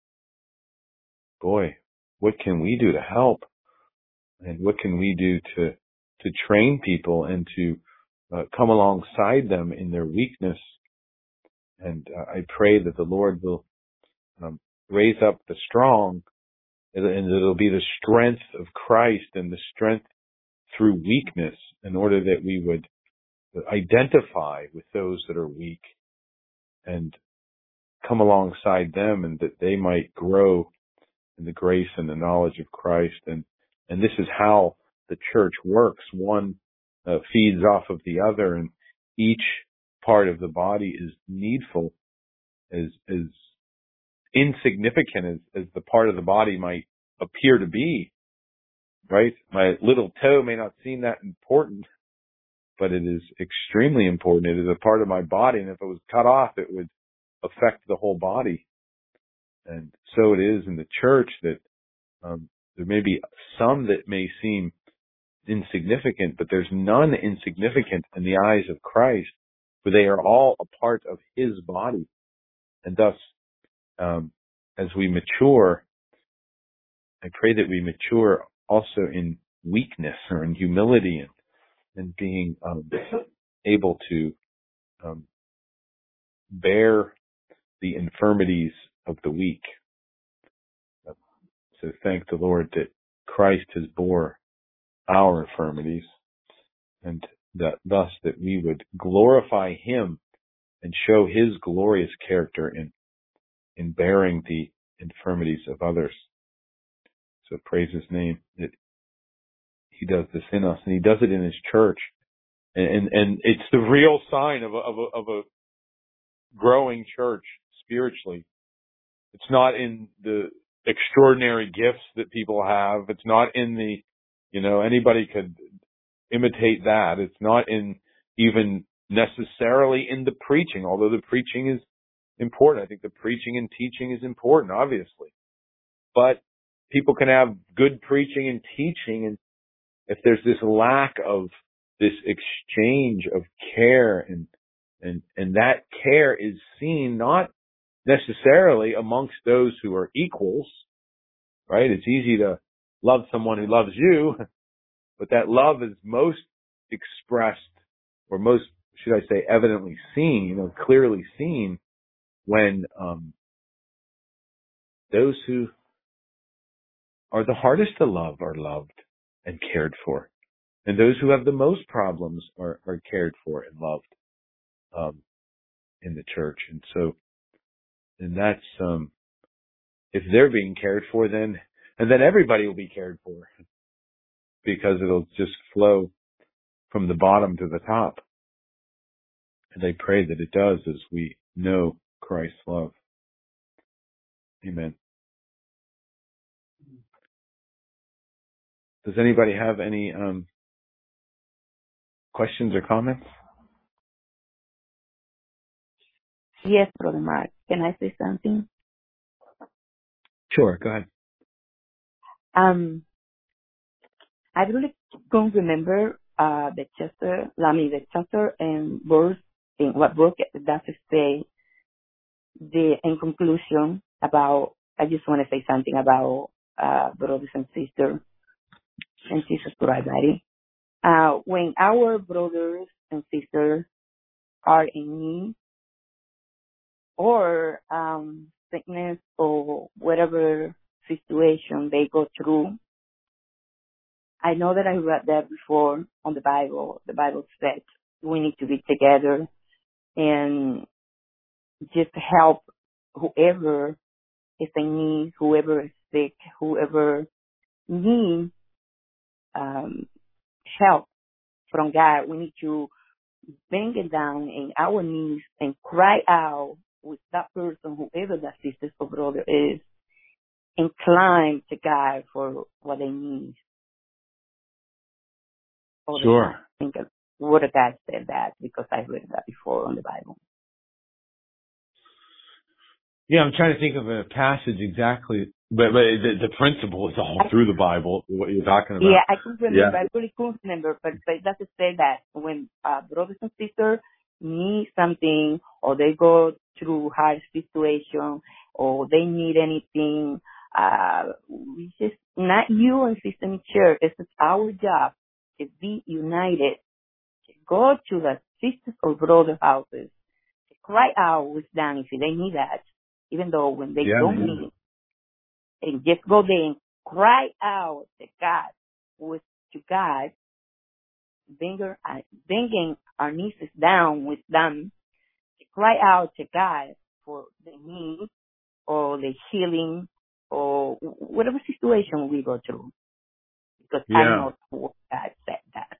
boy, what can we do to help? And what can we do to, to train people and to uh, come alongside them in their weakness? And uh, I pray that the Lord will um, raise up the strong, and it'll be the strength of Christ and the strength through weakness, in order that we would identify with those that are weak and come alongside them, and that they might grow in the grace and the knowledge of Christ. And, and this is how the church works. One uh, feeds off of the other, and each part of the body is needful, as, as insignificant as, as the part of the body might appear to be, right? My little toe may not seem that important, but it is extremely important. It is a part of my body, and if it was cut off, it would affect the whole body. And so it is in the church that um, there may be some that may seem insignificant, but there's none insignificant in the eyes of Christ, for they are all a part of His body. And thus, um, as we mature, I pray that we mature also in weakness or in humility, and, and being um, able to um, bear the infirmities of the weak. So thank the Lord that Christ has bore our infirmities, and that thus that we would glorify Him and show His glorious character in in bearing the infirmities of others. So praise His name that He does this in us, and He does it in His church, and and, and it's the real sign of a, of a of a growing church spiritually. It's not in the extraordinary gifts that people have. It's not in the, you know, anybody could imitate that. It's not in even necessarily in the preaching, although the preaching is important. I think the preaching and teaching is important, obviously. But people can have good preaching and teaching, and if there's this lack of this exchange of care, and and and that care is seen not necessarily amongst those who are equals, right? It's easy to love someone who loves you, but that love is most expressed, or most, should I say, evidently seen, you know, clearly seen, when um, those who are the hardest to love are loved and cared for, and those who have the most problems are, are cared for and loved um, in the church. And so, and that's um, if they're being cared for, then and then everybody will be cared for, because it'll just flow from the bottom to the top. And I pray that it does, as we know Christ's love. Amen. Does anybody have any um, questions or comments? Yes, Brother Mark. Can I say something? Sure, go ahead. Um, I really don't remember uh, the chapter, I mean, the chapter and verse in what book does it say the in conclusion about. I just want to say something about uh, brothers and sisters and sisters to our body. Uh, when our brothers and sisters are in need, or um, sickness, or whatever situation they go through, I know that I read that before on the Bible. The Bible said we need to be together and just help whoever is in need, whoever is sick, whoever needs um, help from God. We need to bring it down in our knees and cry out with that person, whoever that sister or brother is, and climb to God for what they need. Sure. I think the Word of God said that, because I read that before on the Bible. Yeah, I'm trying to think of a passage exactly, but, but the, the principle is all through the Bible, what you're talking about. Yeah, I couldn't remember. Yeah. I really couldn't remember, but, but it does say that when uh, brothers and sisters need something, or they go through hard situation, or they need anything. Uh, we just, not you and Sister Michelle, it's our job to be united, to go to the sisters or brother houses, to cry out with them if they need that, even though when they Yeah, don't yeah. need it, and just go there and cry out to God, with to God, bringing, uh, bringing our nieces down with them, to cry out to God for the need or the healing or whatever situation we go through. Because I Yeah. know what God said that.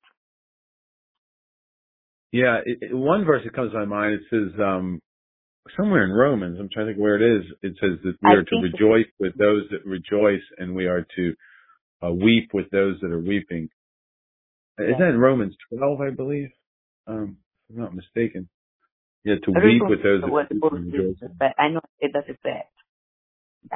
Yeah. It, it, one verse that comes to my mind, it says, um, somewhere in Romans, I'm trying to think where it is, it says that we I are to think rejoice with those that rejoice and we are to uh, weep with those that are weeping. Is yes. that in Romans twelve, I believe? Um, if I'm not mistaken. Yeah, to I don't weep with those know that what the weep book and is, rejoice. but I know it doesn't say that.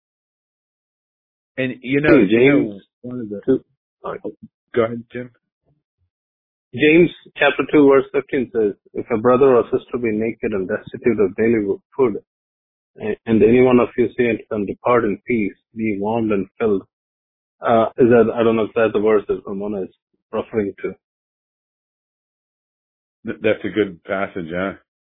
And you know, Hey, you James know, one of the, two. Sorry. go ahead, Jim. James chapter two verse fifteen says, "If a brother or sister be naked and destitute of daily food, and any one of you say unto them, depart in peace, be warmed and filled." Uh, is that, I don't know if that's the verse that Ramona is referring to. Th- That's a good passage, huh?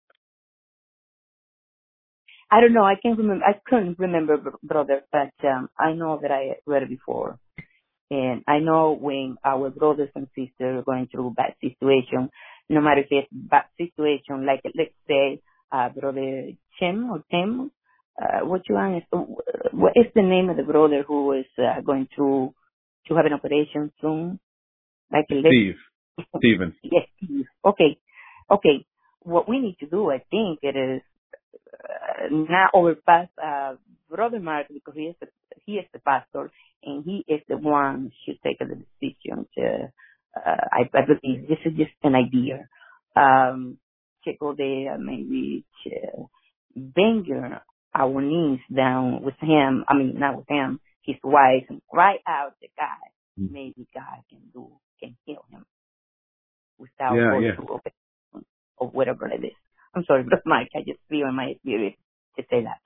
I don't know. I can't remember. I couldn't remember, br- brother, but um, I know that I read it before. And I know when our brothers and sisters are going through bad situation, no matter if it's bad situation, like let's say, uh, brother Tim or Tim, uh, what you want, what is the name of the brother who is uh, going through to have an operation soon? Like let's, Steve. Stephen. yes, okay, okay. What we need to do, I think, it is uh, not overpass uh, Brother Mark because he is the, he is the pastor and he is the one who should take the decision. To, uh, I, I believe this is just an idea. Um, to go there, maybe to bring our knees down with him. I mean, not with him, his wife, and cry out to God. Maybe God can do can heal him without Yeah, going yeah. through operation or whatever it is. I'm sorry, Brother Mike. I just feel in my spirit to say that.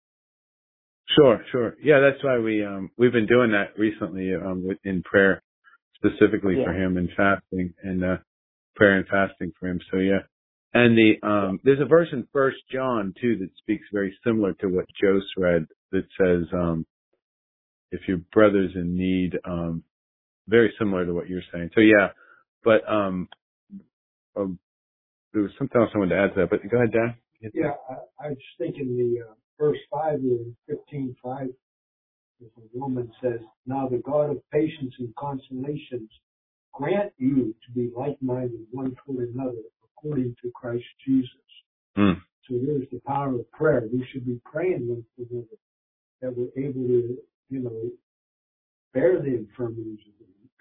Sure, sure. Yeah, that's why we um we've been doing that recently um with, in prayer specifically for Yeah. him and fasting and uh prayer and fasting for him. So yeah. And the um there's a verse in First John too that speaks very similar to what Jose read that says um if your brother's in need, um very similar to what you're saying. So yeah. But um, um there was something else I wanted to add to that, but go ahead, Dan. Yeah, I, I was thinking the uh, verse five in fifteen five, the woman says, "Now the God of patience and consolations grant you to be like-minded one toward another, according to Christ Jesus." Mm. So there's the power of prayer. We should be praying one for another, that we're able to, you know, bear the infirmities of the weak.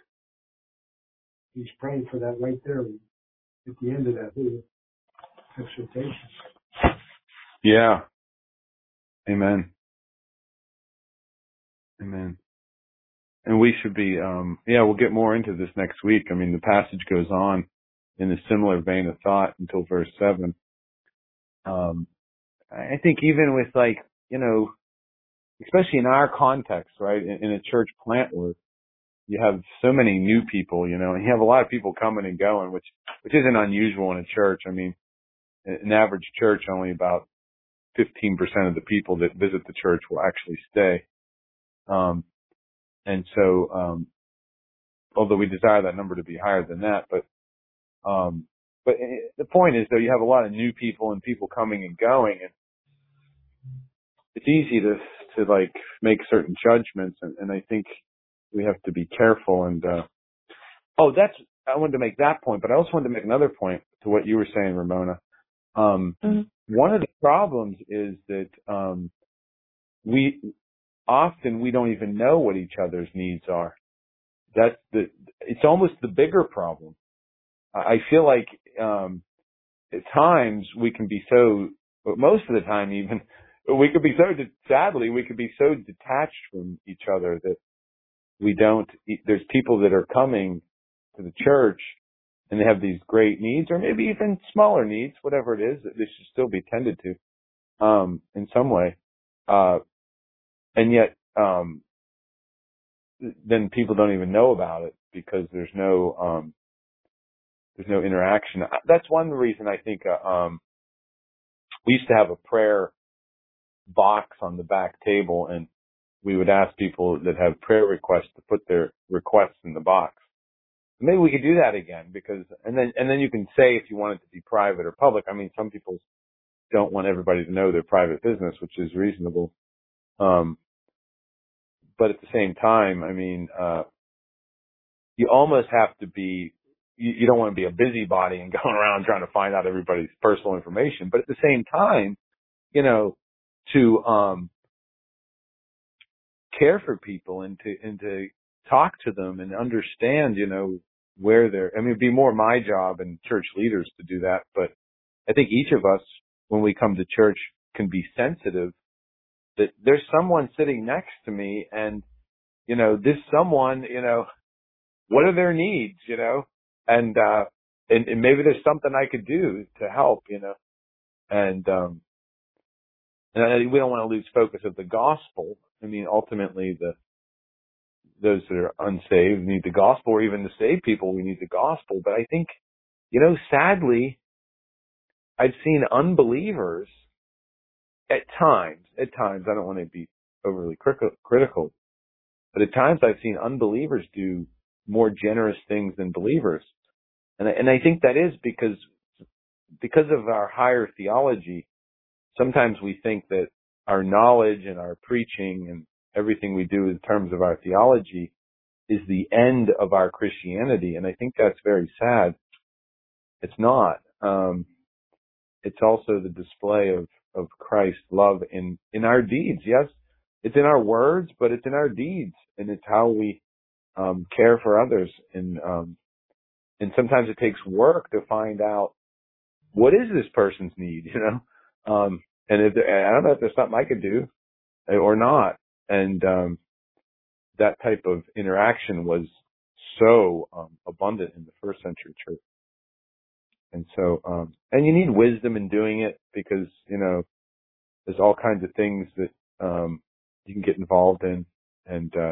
He's praying for that right there at the end of that whole exhortation. Yeah. Amen. Amen. And we should be, um, yeah, we'll get more into this next week. I mean, the passage goes on in a similar vein of thought until verse seven. Um, I think even with like, you know, especially in our context, right, in, in a church plant where you have so many new people, you know, and you have a lot of people coming and going, which, which isn't unusual in a church. I mean, an average church, only about fifteen percent of the people that visit the church will actually stay. Um, and so, um, although we desire that number to be higher than that, but, um, but the point is though, you have a lot of new people and people coming and going, and it's easy to, to like make certain judgments. And, and I think we have to be careful. And, uh, oh, that's, I wanted to make that point, but I also wanted to make another point to what you were saying, Ramona. Um, Mm-hmm. one of the problems is that, um, we, often we don't even know what each other's needs are. That's the, it's almost the bigger problem. I feel like, um, at times we can be so, but most of the time even, we could be so, sadly, we could be so detached from each other that we don't, there's people that are coming to the church and they have these great needs or maybe even smaller needs, whatever it is, that they should still be tended to, um, in some way. uh, and yet, um, then people don't even know about it because there's no, um, there's no interaction. That's one reason I think, uh, um, we used to have a prayer box on the back table, and we would ask people that have prayer requests to put their requests in the box. Maybe we could do that again, because, and then, and then you can say if you want it to be private or public. I mean, some people don't want everybody to know their private business, which is reasonable. Um, but at the same time, I mean, uh, you almost have to be, you, you don't want to be a busybody and going around trying to find out everybody's personal information. But at the same time, you know, to, um, care for people and to, and to talk to them and understand, you know, where they're, I mean, it'd be more my job and church leaders to do that. But I think each of us, when we come to church, can be sensitive that there's someone sitting next to me, and, you know, this someone, you know, what are their needs, you know, and, uh, and, and maybe there's something I could do to help, you know, and, um, and I, we don't want to lose focus of the gospel. I mean, ultimately the, those that are unsaved need the gospel, or even the saved people, we need the gospel. But I think, you know, sadly, I've seen unbelievers at times, at times, I don't want to be overly critical, but at times I've seen unbelievers do more generous things than believers. And I, and I think that is because, because of our higher theology, sometimes we think that our knowledge and our preaching and everything we do in terms of our theology is the end of our Christianity. And I think that's very sad. It's not. Um, it's also the display of, of Christ's love in, in our deeds. Yes, it's in our words, but it's in our deeds, and it's how we, um, care for others. And, um, and sometimes it takes work to find out what is this person's need, you know? Um, and if there, I don't know if there's something I could do or not. And, um, that type of interaction was so, um, abundant in the first century church. And so, um, and you need wisdom in doing it, because, you know, there's all kinds of things that, um, you can get involved in. And, uh,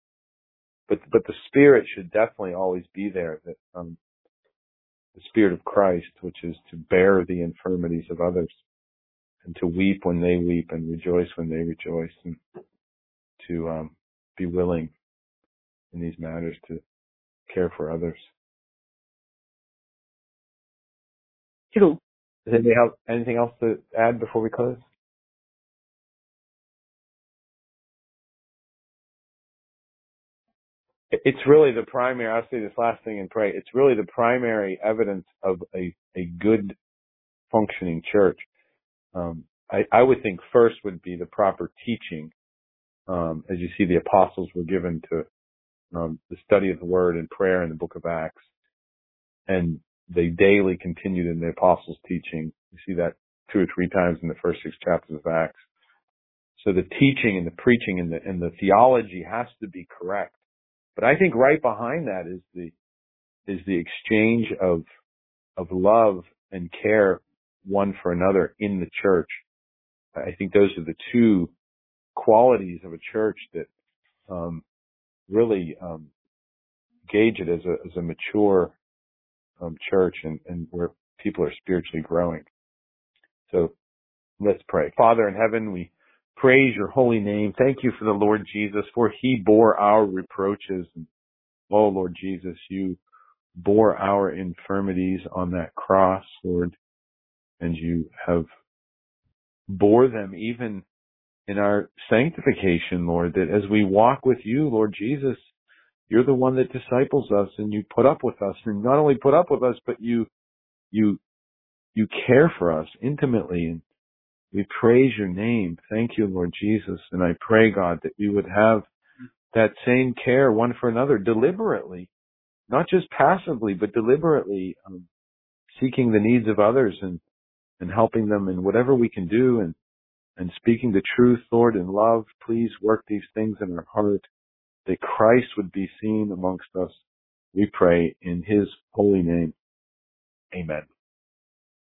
but, but the Spirit should definitely always be there, that, um, the Spirit of Christ, which is to bear the infirmities of others and to weep when they weep and rejoice when they rejoice, and to, um, be willing in these matters to care for others. True. Does anybody have anything else to add before we close? It's really the primary, I'll say this last thing and pray, it's really the primary evidence of a, a good functioning church. Um, I, I would think first would be the proper teaching. Um, as you see, the apostles were given to um, the study of the Word and prayer in the book of Acts. And they daily continued in the apostles' teaching. You see that two or three times in the first six chapters of Acts. So the teaching and the preaching and the, and the theology has to be correct. But I think right behind that is the, is the exchange of, of love and care one for another in the church. I think those are the two qualities of a church that, um, really, um, gauge it as a, as a mature, um, church, and, and where people are spiritually growing. So let's pray. Father in heaven, we praise your holy name. Thank you for the Lord Jesus, for he bore our reproaches. And, oh, Lord Jesus, you bore our infirmities on that cross, Lord, and you have bore them even in our sanctification, Lord, that as we walk with you, Lord Jesus, you're the one that disciples us, and you put up with us, and not only put up with us, but you, you, you care for us intimately, and we praise your name. Thank you, Lord Jesus. And I pray, God, that we would have that same care one for another deliberately, not just passively, but deliberately, um, seeking the needs of others and, and helping them in whatever we can do, and, and speaking the truth, Lord, in love. Please work these things in our heart, that Christ would be seen amongst us. We pray in his holy name. Amen.